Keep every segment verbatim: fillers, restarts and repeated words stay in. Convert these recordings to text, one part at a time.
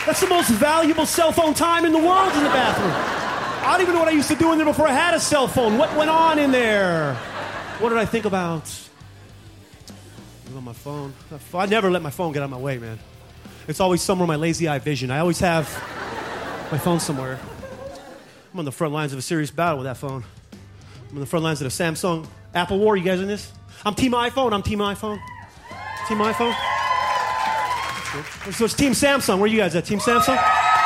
That's the most valuable cell phone time in the world in the bathroom. I don't even know what I used to do in there before I had a cell phone. What went on in there? What did I think about? On my phone. I never let my phone get out of my way, man. It's always somewhere in my lazy eye vision. I always have my phone somewhere. I'm on the front lines of a serious battle with that phone. I'm on the front lines of the Samsung Apple war. You guys in this? I'm Team iPhone. I'm Team iPhone. Team iPhone. So it's Team Samsung. Where are you guys at? Team Samsung?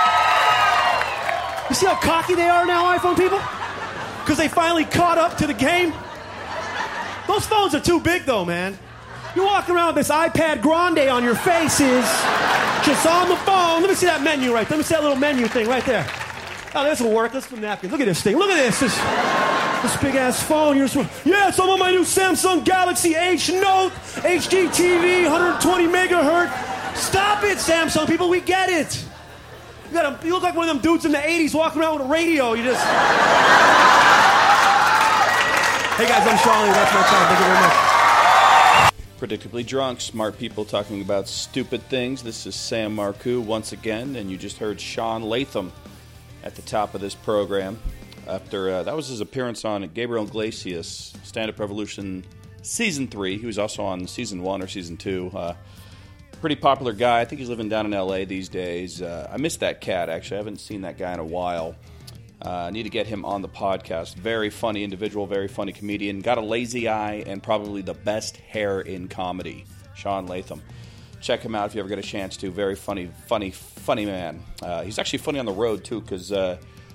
You see how cocky they are now, iPhone people? Because they finally caught up to the game. Those phones are too big, though, man. You walk around with this iPad Grande on your faces, just on the phone. Let me see that menu right there. Let me see that little menu thing right there. Oh, this will work. Let's put napkins. Look at this thing. Look at this. This, this big-ass phone. You're just, yeah, it's on my new Samsung Galaxy H Note, H D T V, one hundred twenty megahertz. Stop it, Samsung people. We get it. You, got a, you look like one of them dudes in the eighties walking around with a radio. You just... Hey, guys, I'm Charlie. That's my time. Thank you very much. Predictably drunk, smart people talking about stupid things. This is Sam Marcoux once again, and you just heard Sean Latham at the top of this program. After uh, that was his appearance on Gabriel Iglesias' Stand Up Revolution Season three. He was also on Season one or Season two. Uh, pretty popular guy. I think he's living down in L A these days. Uh, I miss that cat, actually. I haven't seen that guy in a while. I uh, need to get him on the podcast. Very funny individual, very funny comedian. Got a lazy eye and probably the best hair in comedy. Sean Latham. Check him out if you ever get a chance to. Very funny, funny, funny man. Uh, he's actually funny on the road, too, because uh,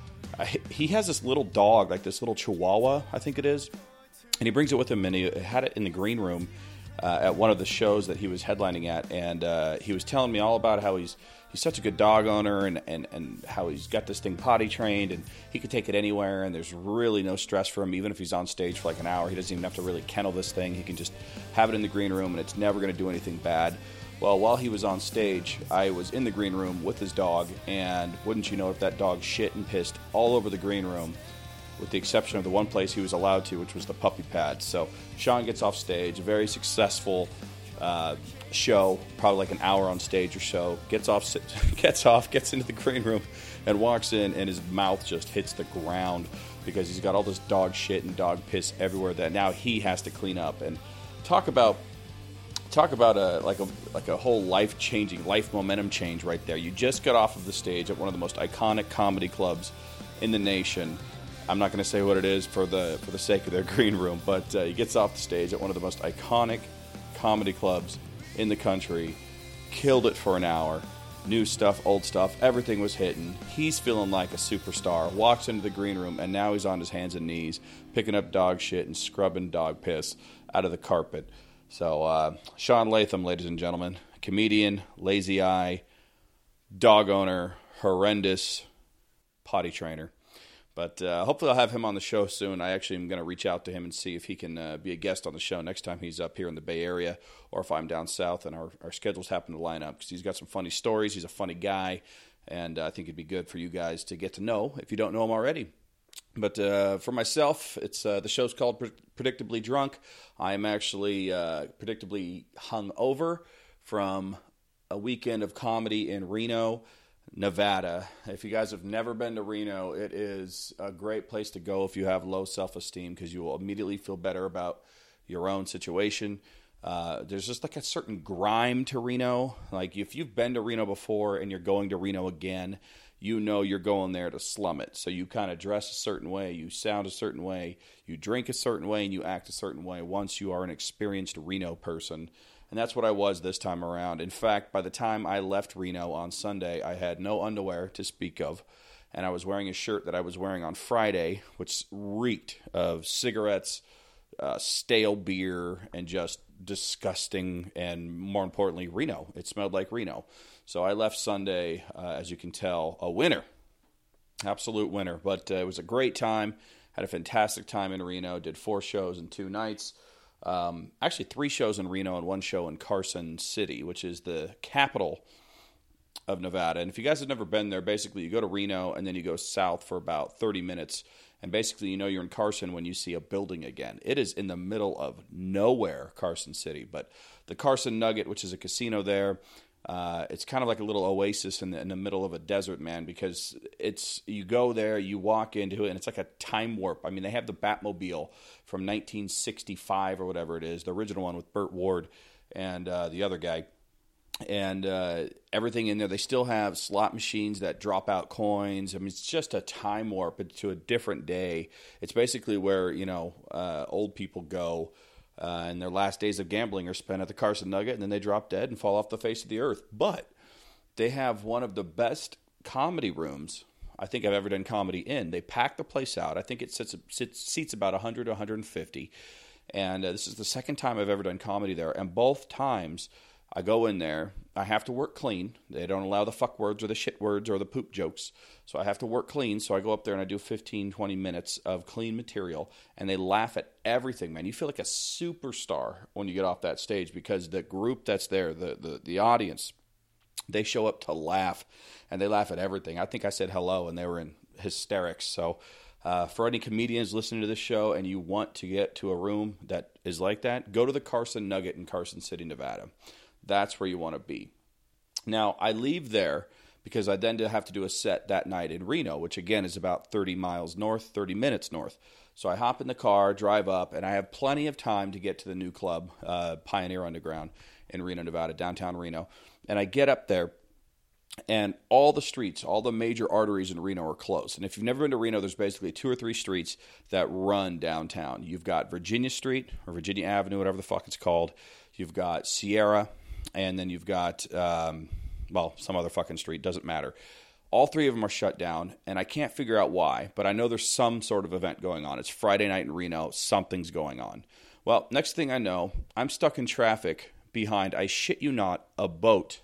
he has this little dog, like this little chihuahua, I think it is. And he brings it with him, and he had it in the green room uh, at one of the shows that he was headlining at. And uh, he was telling me all about how he's He's such a good dog owner and, and, and how he's got this thing potty trained and he can take it anywhere and there's really no stress for him. Even if he's on stage for like an hour, he doesn't even have to really kennel this thing. He can just have it in the green room and it's never going to do anything bad. Well, while he was on stage, I was in the green room with his dog, and wouldn't you know if that dog shit and pissed all over the green room, with the exception of the one place he was allowed to, which was the puppy pad. So Sean gets off stage, a very successful uh, show, probably like an hour on stage or so, gets off, gets off, gets into the green room, and walks in, and his mouth just hits the ground because he's got all this dog shit and dog piss everywhere that now he has to clean up. And talk about talk about a like a like a whole life changing, life momentum change right there. You just got off of the stage at one of the most iconic comedy clubs in the nation. I'm not going to say what it is for the for the sake of their green room, but uh, he gets off the stage at one of the most iconic comedy clubs in the country, killed it for an hour, new stuff, old stuff, everything was hitting. He's feeling like a superstar, walks into the green room, and now he's on his hands and knees, picking up dog shit and scrubbing dog piss out of the carpet. So, uh, Sean Latham, ladies and gentlemen, comedian, lazy eye, dog owner, horrendous potty trainer. But uh, hopefully I'll have him on the show soon. I actually am going to reach out to him and see if he can uh, be a guest on the show next time he's up here in the Bay Area, or if I'm down south and our, our schedules happen to line up, because he's got some funny stories. He's a funny guy, and uh, I think it'd be good for you guys to get to know if you don't know him already. But uh, for myself, it's uh, the show's called Pre- Predictably Drunk. I am actually uh, predictably hung over from a weekend of comedy in Reno, Nevada. If you guys have never been to Reno, it is a great place to go if you have low self-esteem, because you will immediately feel better about your own situation. Uh, there's just like a certain grime to Reno. Like if you've been to Reno before and you're going to Reno again, you know you're going there to slum it. So you kind of dress a certain way, you sound a certain way, you drink a certain way, and you act a certain way once you are an experienced Reno person. And that's what I was this time around. In fact, by the time I left Reno on Sunday, I had no underwear to speak of. And I was wearing a shirt that I was wearing on Friday, which reeked of cigarettes, uh, stale beer, and just disgusting, and more importantly, Reno. It smelled like Reno. So I left Sunday, uh, as you can tell, a winner. Absolute winner. But uh, it was a great time. Had a fantastic time in Reno. Did four shows in two nights. Um, actually, three shows in Reno and one show in Carson City, which is the capital of Nevada. And if you guys have never been there, basically you go to Reno and then you go south for about thirty minutes. And basically you know you're in Carson when you see a building again. It is in the middle of nowhere, Carson City. But the Carson Nugget, which is a casino there, Uh, it's kind of like a little oasis in the, in the middle of a desert, man, because it's you go there, you walk into it, and it's like a time warp. I mean, they have the Batmobile from nineteen sixty-five or whatever it is, the original one with Burt Ward and uh, the other guy. And uh, everything in there, they still have slot machines that drop out coins. I mean, it's just a time warp to a different day. It's basically where, you know, uh, old people go. Uh, and their last days of gambling are spent at the Carson Nugget, and then they drop dead and fall off the face of the earth. But they have one of the best comedy rooms I think I've ever done comedy in. They pack the place out. I think it sits, sits, seats about one hundred to one hundred fifty. And uh, this is the second time I've ever done comedy there. And both times I go in there, I have to work clean. They don't allow the fuck words or the shit words or the poop jokes. So I have to work clean. So I go up there and I do fifteen, twenty minutes of clean material. And they laugh at everything, man. You feel like a superstar when you get off that stage because the group that's there, the, the, the audience, they show up to laugh. And they laugh at everything. I think I said hello and they were in hysterics. So uh, for any comedians listening to this show and you want to get to a room that is like that, go to the Carson Nugget in Carson City, Nevada. That's where you want to be. Now, I leave there because I then have to do a set that night in Reno, which again is about thirty miles north, thirty minutes north. So I hop in the car, drive up, and I have plenty of time to get to the new club, uh, Pioneer Underground in Reno, Nevada, downtown Reno. And I get up there, and all the streets, all the major arteries in Reno are closed. And if you've never been to Reno, there's basically two or three streets that run downtown. You've got Virginia Street, or Virginia Avenue, whatever the fuck it's called. You've got Sierra. And then you've got, um, well, some other fucking street, doesn't matter. All three of them are shut down, and I can't figure out why, but I know there's some sort of event going on. It's Friday night in Reno. Something's going on. Well, next thing I know, I'm stuck in traffic behind, I shit you not, a boat.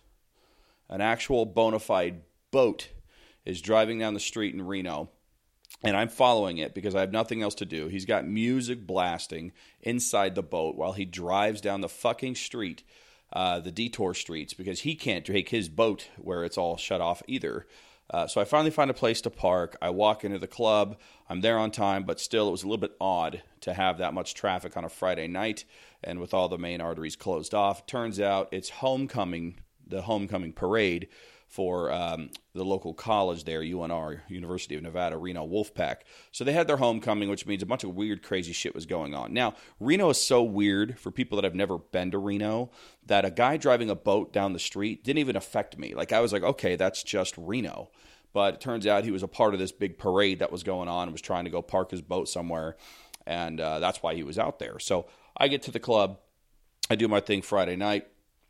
An actual bona fide boat is driving down the street in Reno, and I'm following it because I have nothing else to do. He's got music blasting inside the boat while he drives down the fucking street. Uh, the detour streets, because he can't take his boat where it's all shut off either. Uh, so I finally find a place to park. I walk into the club. I'm there on time, but still it was a little bit odd to have that much traffic on a Friday night and with all the main arteries closed off. Turns out it's homecoming, the homecoming parade for um, the local college there, U N R, University of Nevada, Reno Wolfpack. So they had their homecoming, which means a bunch of weird, crazy shit was going on. Now, Reno is so weird for people that have never been to Reno that a guy driving a boat down the street didn't even affect me. Like, I was like, okay, that's just Reno. But it turns out he was a part of this big parade that was going on and was trying to go park his boat somewhere, and uh, that's why he was out there. So I get to the club. I do my thing Friday night.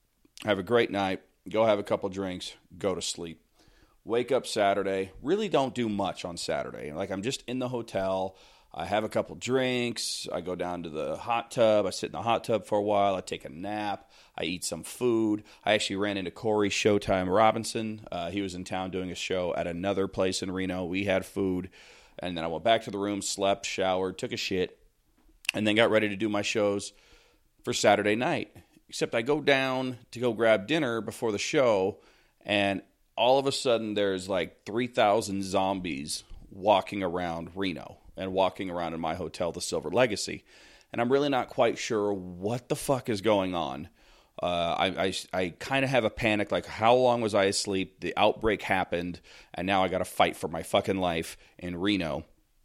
I have a great night. Go have a couple drinks, go to sleep. Wake up Saturday, really don't do much on Saturday. Like, I'm just in the hotel, I have a couple drinks, I go down to the hot tub, I sit in the hot tub for a while, I take a nap, I eat some food. I actually ran into Corey Showtime Robinson. Uh, he was in town doing a show at another place in Reno. We had food, and then I went back to the room, slept, showered, took a shit, and then got ready to do my shows for Saturday night. Except I go down to go grab dinner before the show, and all of a sudden there's like three thousand zombies walking around Reno and walking around in my hotel, the Silver Legacy. And I'm really not quite sure what the fuck is going on. Uh, I, I, I kind of have a panic, like, how long was I asleep? The outbreak happened, and now I got to fight for my fucking life in Reno.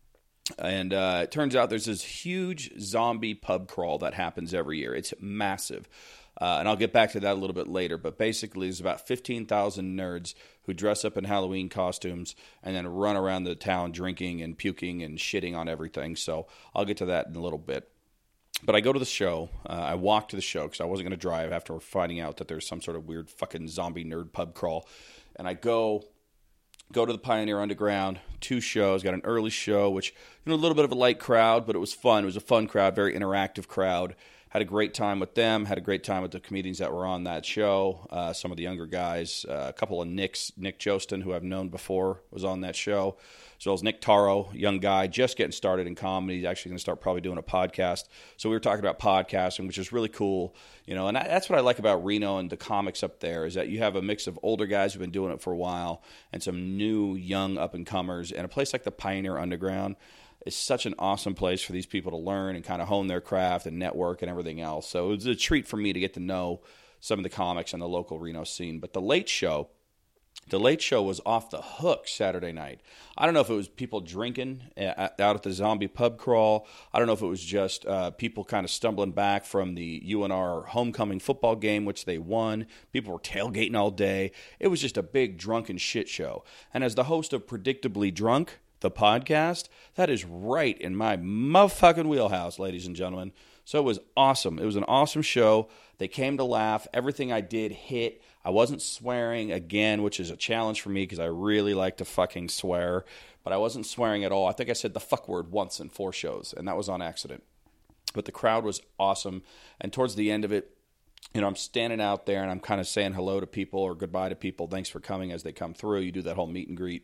And uh, it turns out there's this huge zombie pub crawl that happens every year. It's massive. Uh, and I'll get back to that a little bit later. But basically, there's about fifteen thousand nerds who dress up in Halloween costumes and then run around the town drinking and puking and shitting on everything. So I'll get to that in a little bit. But I go to the show. Uh, I walk to the show because I wasn't going to drive after finding out that there's some sort of weird fucking zombie nerd pub crawl. And I go... Go to the Pioneer Underground, two shows, got an early show, which, you know, a little bit of a light crowd, but it was fun. It was a fun crowd, very interactive crowd. Had a great time with them, had a great time with the comedians that were on that show, uh, some of the younger guys, uh, a couple of Nicks, Nick Jostin, who I've known before, was on that show, as well as Nick Taro, young guy, just getting started in comedy. He's actually going to start probably doing a podcast. So we were talking about podcasting, which is really cool, you know, and that's what I like about Reno and the comics up there, is that you have a mix of older guys who've been doing it for a while and some new, young up-and-comers, and a place like the Pioneer Underground is such an awesome place for these people to learn and kind of hone their craft and network and everything else. So it was a treat for me to get to know some of the comics on the local Reno scene. But the Late Show, the Late Show was off the hook Saturday night. I don't know if it was people drinking out at the zombie pub crawl. I don't know if it was just uh, people kind of stumbling back from the U N R homecoming football game, which they won. People were tailgating all day. It was just a big drunken shit show. And as the host of Predictably Drunk, the podcast, that is right in my motherfucking wheelhouse, ladies and gentlemen. So it was awesome. It was an awesome show. They came to laugh. Everything I did hit. I wasn't swearing again, which is a challenge for me because I really like to fucking swear. But I wasn't swearing at all. I think I said the fuck word once in four shows, and that was on accident. But the crowd was awesome. And towards the end of it, you know, I'm standing out there and I'm kind of saying hello to people or goodbye to people. Thanks for coming as they come through. You do that whole meet and greet.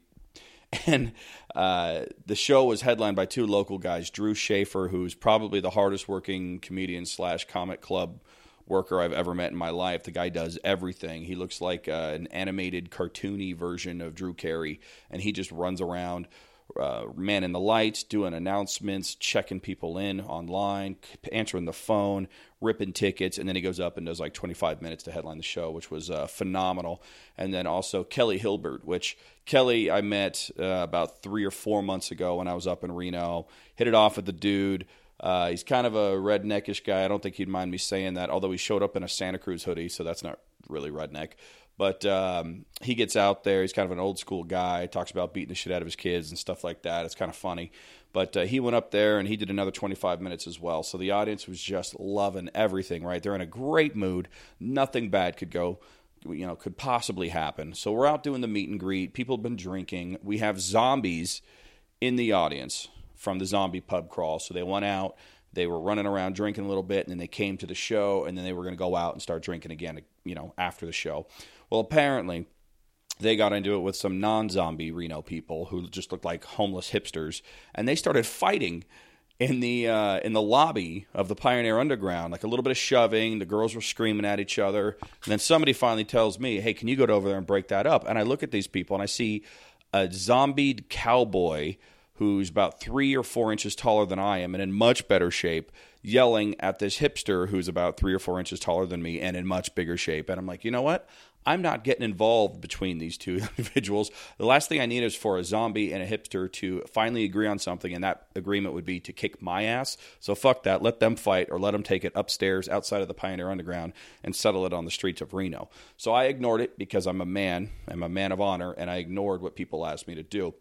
And uh, the show was headlined by two local guys, Drew Schaefer, who's probably the hardest working comedian slash comic club worker I've ever met in my life. The guy does everything. He looks like uh, an animated, cartoony version of Drew Carey, and he just runs around, uh, manning the lights, doing announcements, checking people in online, answering the phone, ripping tickets, and then he goes up and does like twenty-five minutes to headline the show, which was uh, phenomenal. And then also Kelly Hilbert, which Kelly I met uh, about three or four months ago when I was up in Reno. Hit it off with the dude. Uh, he's kind of a redneckish guy. I don't think he'd mind me saying that, although he showed up in a Santa Cruz hoodie, so that's not really redneck. But um, he gets out there. He's kind of an old school guy. Talks about beating the shit out of his kids and stuff like that. It's kind of funny. But uh, he went up there and he did another twenty-five minutes as well. So the audience was just loving everything, right? They're in a great mood. Nothing bad could go, you know, could possibly happen. So we're out doing the meet and greet. People have been drinking. We have zombies in the audience from the zombie pub crawl. So they went out. They were running around drinking a little bit, and then they came to the show, and then they were going to go out and start drinking again, you know, after the show. Well, apparently, they got into it with some non-zombie Reno people who just looked like homeless hipsters, and they started fighting in the uh, in the lobby of the Pioneer Underground, like a little bit of shoving. The girls were screaming at each other, and then somebody finally tells me, "Hey, can you go over there and break that up?" And I look at these people, and I see a zombied cowboy who's about three or four inches taller than I am and in much better shape, yelling at this hipster who's about three or four inches taller than me and in much bigger shape. And I'm like, you know what? I'm not getting involved between these two individuals. The last thing I need is for a zombie and a hipster to finally agree on something, and that agreement would be to kick my ass. So fuck that. Let them fight, or let them take it upstairs outside of the Pioneer Underground and settle it on the streets of Reno. So I ignored it because I'm a man. I'm a man of honor, and I ignored what people asked me to do.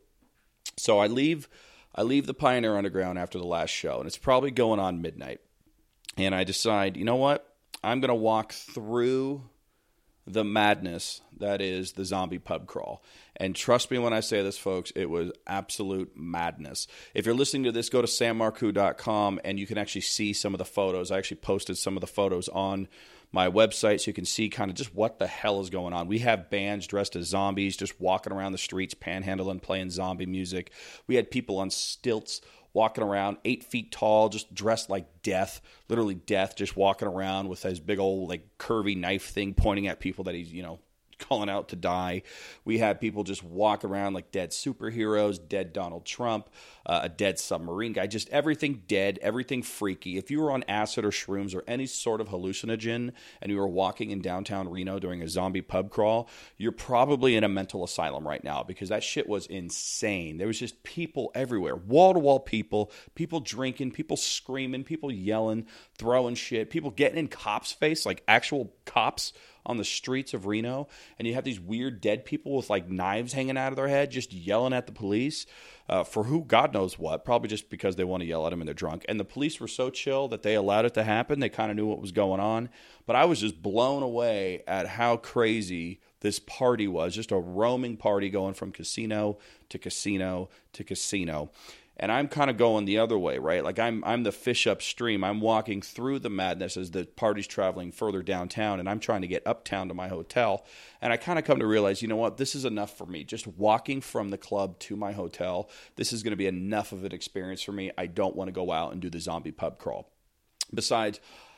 So I leave I leave the Pioneer Underground after the last show, and it's probably going on midnight. And I decide, you know what? I'm going to walk through the madness that is the zombie pub crawl. And trust me when I say this, folks, it was absolute madness. If you're listening to this, go to sam marcoux dot com, and you can actually see some of the photos. I actually posted some of the photos on my website so you can see kind of just what the hell is going on. We have bands dressed as zombies just walking around the streets, panhandling, playing zombie music. We had people on stilts walking around, eight feet tall, just dressed like death, literally death, just walking around with his big old like curvy knife thing pointing at people that he's, you know, calling out to die. We had people just walk around like dead superheroes, dead Donald Trump, uh, a dead submarine guy, just everything dead, everything freaky. If you were on acid or shrooms or any sort of hallucinogen and you were walking in downtown Reno during a zombie pub crawl, you're probably in a mental asylum right now because that shit was insane. There was just people everywhere, wall-to-wall people, people drinking, people screaming, people yelling, throwing shit, people getting in cops' face, like actual cops on the streets of Reno, and you have these weird dead people with like knives hanging out of their head just yelling at the police uh, for who, God knows what, probably just because they want to yell at them and they're drunk. And the police were so chill that they allowed it to happen. They kind of knew what was going on. But I was just blown away at how crazy this party was, just a roaming party going from casino to casino to casino. And I'm kind of going the other way, right? Like I'm I'm the fish upstream. I'm walking through the madness as the party's traveling further downtown, and I'm trying to get uptown to my hotel. And I kind of come to realize, you know what? This is enough for me. Just walking from the club to my hotel, this is going to be enough of an experience for me. I don't want to go out and do the zombie pub crawl. Besides,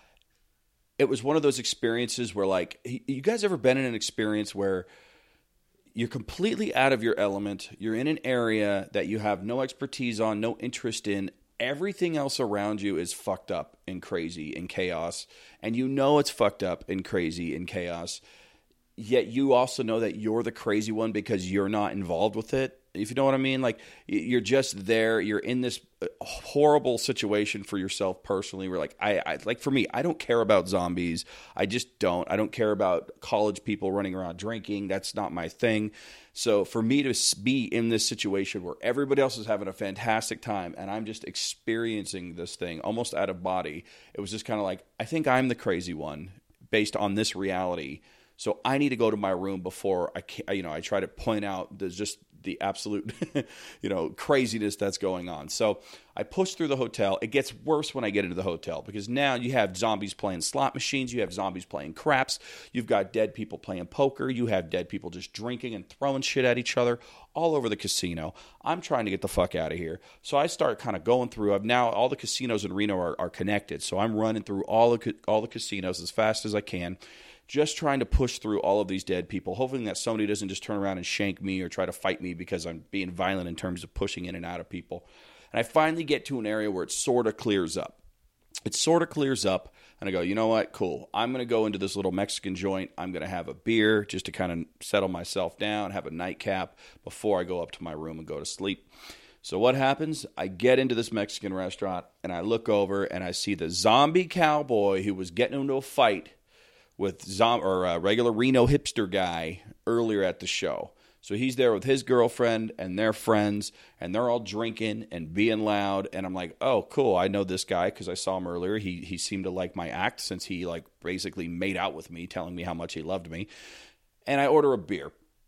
it was one of those experiences where, like, you guys ever been in an experience where you're completely out of your element, you're in an area that you have no expertise on, no interest in, everything else around you is fucked up and crazy and chaos, and you know it's fucked up and crazy and chaos, yet you also know that you're the crazy one because you're not involved with it. If you know what I mean, like you're just there, you're in this horrible situation for yourself personally. Where like I, I, like for me, I don't care about zombies. I just don't. I don't care about college people running around drinking. That's not my thing. So for me to be in this situation where everybody else is having a fantastic time and I'm just experiencing this thing almost out of body, it was just kind of like, I think I'm the crazy one based on this reality. So I need to go to my room before I, can, you know, I try to point out there's just the absolute, you know, craziness that's going on. So I push through the hotel. It gets worse when I get into the hotel because now you have zombies playing slot machines. You have zombies playing craps. You've got dead people playing poker. You have dead people just drinking and throwing shit at each other all over the casino. I'm trying to get the fuck out of here. So I start kind of going through. I've now all the casinos in Reno are, are connected. So I'm running through all the all the casinos as fast as I can. Just trying to push through all of these dead people, hoping that somebody doesn't just turn around and shank me or try to fight me because I'm being violent in terms of pushing in and out of people. And I finally get to an area where it sort of clears up. It sort of clears up, and I go, you know what, cool. I'm going to go into this little Mexican joint. I'm going to have a beer just to kind of settle myself down, have a nightcap before I go up to my room and go to sleep. So what happens? I get into this Mexican restaurant, and I look over, and I see the zombie cowboy who was getting into a fight with zom- or a regular Reno hipster guy earlier at the show. So he's there with his girlfriend and their friends, and they're all drinking and being loud. And I'm like, oh, cool. I know this guy because I saw him earlier. He he seemed to like my act since he like basically made out with me, telling me how much he loved me. And I order a beer.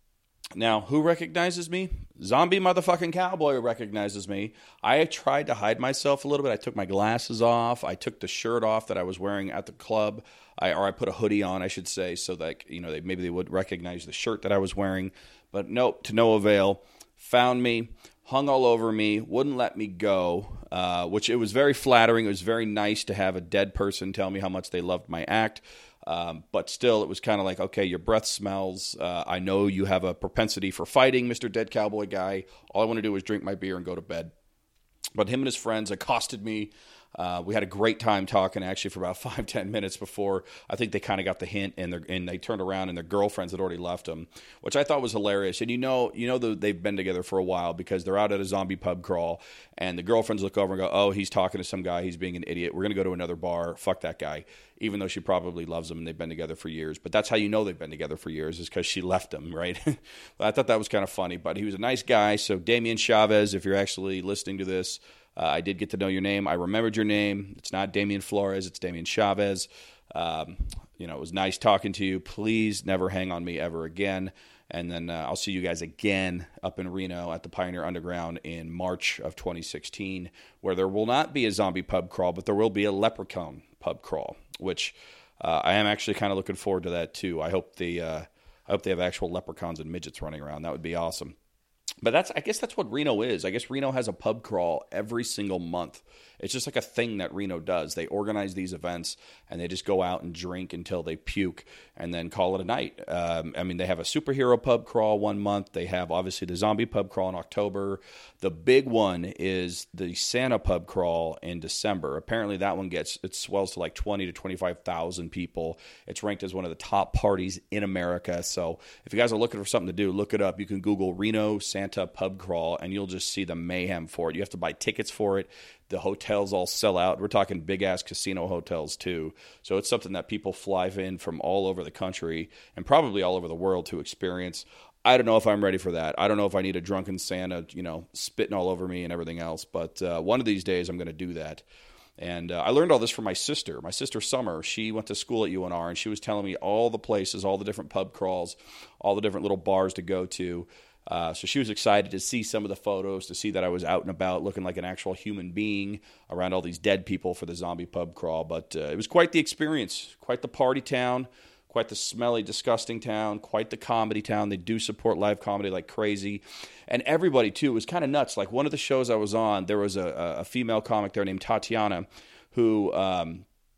Now, who recognizes me? Zombie motherfucking cowboy recognizes me. I tried to hide myself a little bit. I took my glasses off. I took the shirt off that I was wearing at the club. I, or I put a hoodie on, I should say, so that, you know, they, maybe they would recognize the shirt that I was wearing. But nope, to no avail. Found me, hung all over me, wouldn't let me go, uh, which it was very flattering. It was very nice to have a dead person tell me how much they loved my act. Um, but still, it was kind of like, okay, your breath smells. Uh, I know you have a propensity for fighting, Mister Dead Cowboy Guy. All I want to do is drink my beer and go to bed. But him and his friends accosted me. Uh, we had a great time talking, actually, for about five, ten minutes before I think they kind of got the hint, and, and they turned around, and their girlfriends had already left them, which I thought was hilarious. And you know, you know the, they've been together for a while because they're out at a zombie pub crawl, and the girlfriends look over and go, oh, he's talking to some guy. He's being an idiot. We're going to go to another bar. Fuck that guy, even though she probably loves him, and they've been together for years. But that's how you know they've been together for years is because she left him, right? I thought that was kind of funny, but he was a nice guy. So Damian Chavez, if you're actually listening to this, Uh, I did get to know your name. I remembered your name. It's not Damian Flores. It's Damian Chavez. Um, you know, it was nice talking to you. Please never hang on me ever again. And then uh, I'll see you guys again up in Reno at the Pioneer Underground in March of twenty sixteen, where there will not be a zombie pub crawl, but there will be a leprechaun pub crawl, which uh, I am actually kind of looking forward to that too. I hope they, uh, I hope they have actual leprechauns and midgets running around. That would be awesome. But that's, I guess that's what Reno is. I guess Reno has a pub crawl every single month. It's just like a thing that Reno does. They organize these events, and they just go out and drink until they puke and then call it a night. Um, I mean, they have a superhero pub crawl one month. They have, obviously, the zombie pub crawl in October. The big one is the Santa pub crawl in December. Apparently, that one gets, it swells to like twenty to twenty-five thousand people. It's ranked as one of the top parties in America. So if you guys are looking for something to do, look it up. You can Google Reno Santa pub crawl, and you'll just see the mayhem for it. You have to buy tickets for it. The hotels all sell out. We're talking big-ass casino hotels, too. So it's something that people fly in from all over the country and probably all over the world to experience. I don't know if I'm ready for that. I don't know if I need a drunken Santa, you know, spitting all over me and everything else. But uh, one of these days I'm going to do that. And uh, I learned all this from my sister. My sister, Summer, she went to school at U N R, and she was telling me all the places, all the different pub crawls, all the different little bars to go to. Uh, so she was excited to see some of the photos, to see that I was out and about looking like an actual human being around all these dead people for the zombie pub crawl. But uh, it was quite the experience, quite the party town, quite the smelly, disgusting town, quite the comedy town. They do support live comedy like crazy. And everybody, too, was kind of nuts. Like one of the shows I was on, there was a, a female comic there named Tatiana who... Um,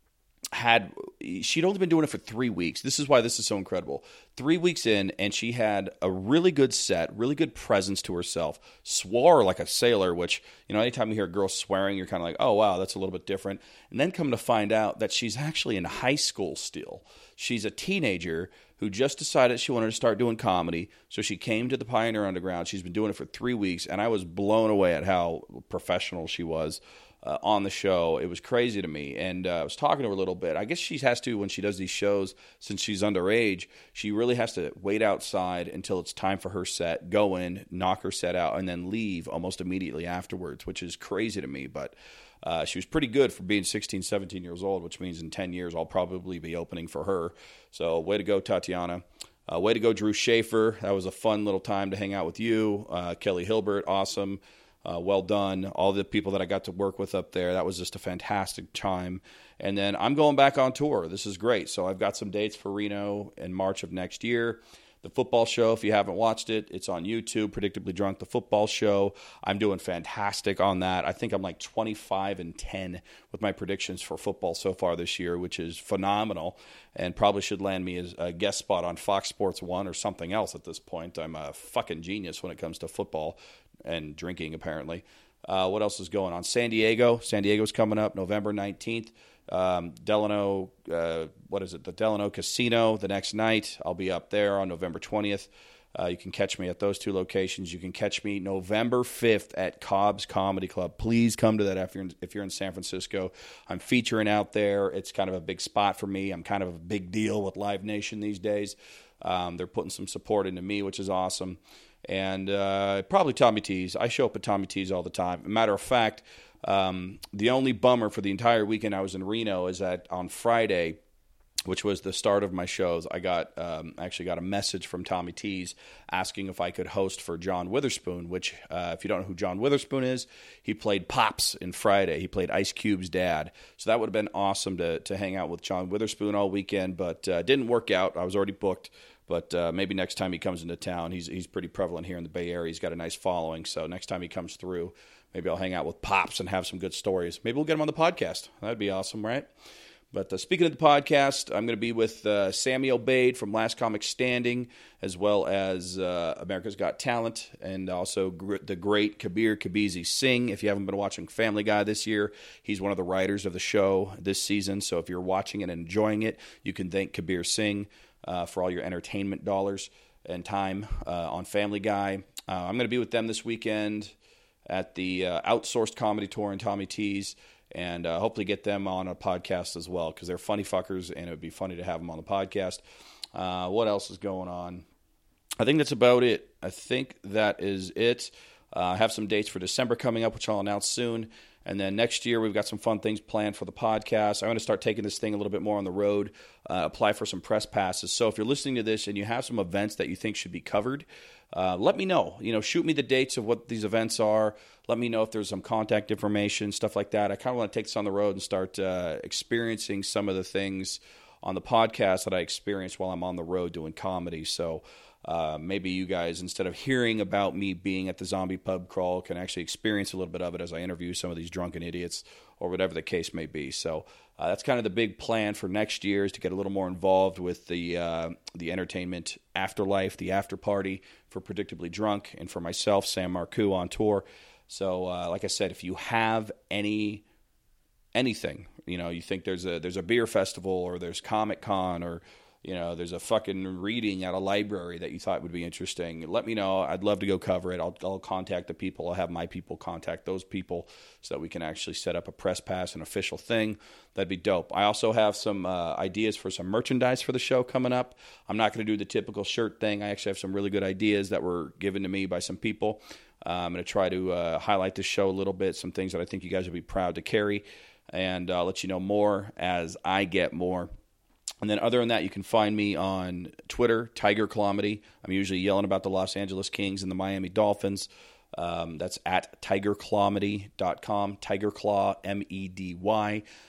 had she'd only been doing it for three weeks. This is why this is so incredible. Three weeks in, and she had a really good set, really good presence to herself. Swore like a sailor, which, you know, anytime you hear a girl swearing, you're kind of like, oh, wow, that's a little bit different. And then come to find out that she's actually in high school still. She's a teenager who just decided she wanted to start doing comedy. So she came to the Pioneer Underground. She's been doing it for three weeks, and I was blown away at how professional she was uh, on the show. It was crazy to me, and uh, I was talking to her a little bit. I guess she has to, when she does these shows, since she's underage, she really has to wait outside until it's time for her set, go in, knock her set out, and then leave almost immediately afterwards, which is crazy to me, but Uh, she was pretty good for being sixteen, seventeen years old, which means in ten years I'll probably be opening for her. So way to go, Tatiana. Uh, way to go, Drew Schaefer. That was a fun little time to hang out with you. Uh, Kelly Hilbert, awesome. Uh, well done. All the people that I got to work with up there, that was just a fantastic time. And then I'm going back on tour. This is great. So I've got some dates for Reno in March of next year. The football show, if you haven't watched it, it's on YouTube, Predictably Drunk, the football show. I'm doing fantastic on that. I think I'm like twenty-five and ten with my predictions for football so far this year, which is phenomenal, and probably should land me as a guest spot on Fox Sports one or something else at this point. I'm a fucking genius when it comes to football and drinking, apparently. Uh, what else is going on? San Diego. San Diego's coming up November nineteenth. Um, Delano, uh, what is it? The Delano Casino the next night. I'll be up there on November twentieth. Uh, you can catch me at those two locations. You can catch me November fifth at Cobb's Comedy Club. Please come to that if you're in, if you're in San Francisco. I'm featuring out there. It's kind of a big spot for me. I'm kind of a big deal with Live Nation these days. Um, they're putting some support into me, which is awesome. And uh, probably Tommy T's. I show up at Tommy T's all the time. Matter of fact, Um, the only bummer for the entire weekend I was in Reno is that on Friday, which was the start of my shows, I got um, actually got a message from Tommy T's asking if I could host for John Witherspoon, which, uh, if you don't know who John Witherspoon is, he played Pops in Friday. He played Ice Cube's dad. So that would have been awesome to to hang out with John Witherspoon all weekend, but uh, didn't work out. I was already booked. But uh, maybe next time he comes into town, he's he's pretty prevalent here in the Bay Area. He's got a nice following. So next time he comes through, maybe I'll hang out with Pops and have some good stories. Maybe we'll get him on the podcast. That'd be awesome, right? But uh, speaking of the podcast, I'm going to be with uh, Sammy Obeid from Last Comic Standing, as well as uh, America's Got Talent, and also gr- the great Kabir Kabizi Singh. If you haven't been watching Family Guy this year, he's one of the writers of the show this season. So if you're watching it and enjoying it, you can thank Kabir Singh uh, for all your entertainment dollars and time uh, on Family Guy. Uh, I'm going to be with them this weekend at the uh, Outsourced Comedy Tour in Tommy T's, and uh, hopefully get them on a podcast as well, because they're funny fuckers, and it would be funny to have them on the podcast. Uh, what else is going on? I think that's about it. I think that is it. Uh, I have some dates for December coming up, which I'll announce soon. And then next year, we've got some fun things planned for the podcast. I'm going to start taking this thing a little bit more on the road, uh, apply for some press passes. So if you're listening to this and you have some events that you think should be covered, uh, let me know. You know, shoot me the dates of what these events are. Let me know if there's some contact information, stuff like that. I kind of want to take this on the road and start uh, experiencing some of the things on the podcast that I experience while I'm on the road doing comedy. So Uh, maybe you guys, instead of hearing about me being at the zombie pub crawl, can actually experience a little bit of it as I interview some of these drunken idiots or whatever the case may be. So uh, that's kind of the big plan for next year, is to get a little more involved with the uh, the entertainment afterlife, the after party for Predictably Drunk, and for myself, Sam Marcoux, on tour. So uh, like I said, if you have any anything, you know, you think there's a there's a beer festival, or there's Comic Con, or you know, there's a fucking reading at a library that you thought would be interesting, let me know. I'd love to go cover it. I'll, I'll contact the people. I'll have my people contact those people so that we can actually set up a press pass, an official thing. That'd be dope. I also have some uh, ideas for some merchandise for the show coming up. I'm not going to do the typical shirt thing. I actually have some really good ideas that were given to me by some people. Uh, I'm going to try to uh, highlight the show a little bit, some things that I think you guys would be proud to carry, and I'll let you know more as I get more. And then other than that, you can find me on Twitter, Tiger Clomedy. I'm usually yelling about the Los Angeles Kings and the Miami Dolphins. Um, that's at tiger clomedy dot com, Tiger Claw, M E D Y.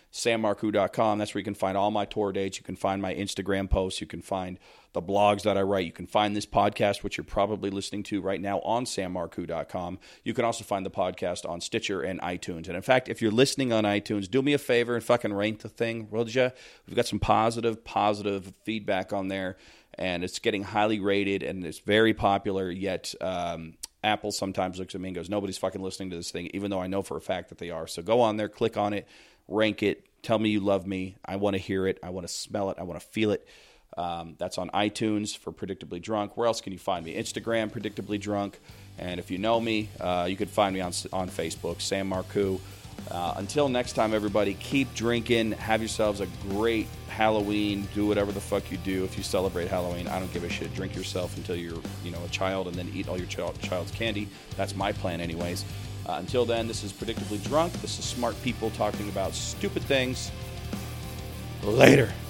sam marcoux dot com. That's where you can find all my tour dates. You can find my Instagram posts. You can find the blogs that I write. You can find this podcast, which you're probably listening to right now, on sam marcoux dot com. You can also find the podcast on Stitcher and iTunes. And in fact, if you're listening on iTunes, do me a favor and fucking rank the thing, would ya? We've got some positive, positive feedback on there, and it's getting highly rated, and it's very popular, yet um, Apple sometimes looks at me and goes, nobody's fucking listening to this thing, even though I know for a fact that they are. So go on there, click on it, rank it, tell me you love me. I want to hear it. I want to smell it. I want to feel it. Um, that's on iTunes for Predictably Drunk. Where else can you find me? Instagram, Predictably Drunk. And if you know me, uh, you can find me on on Facebook, Sam Marcoux. Uh, until next time, everybody, keep drinking. Have yourselves a great Halloween. Do whatever the fuck you do if you celebrate Halloween. I don't give a shit. Drink yourself until you're, you know, a child, and then eat all your child, child's candy. That's my plan, anyways. Uh, until then, this is Predictably Drunk. This is smart people talking about stupid things. Later.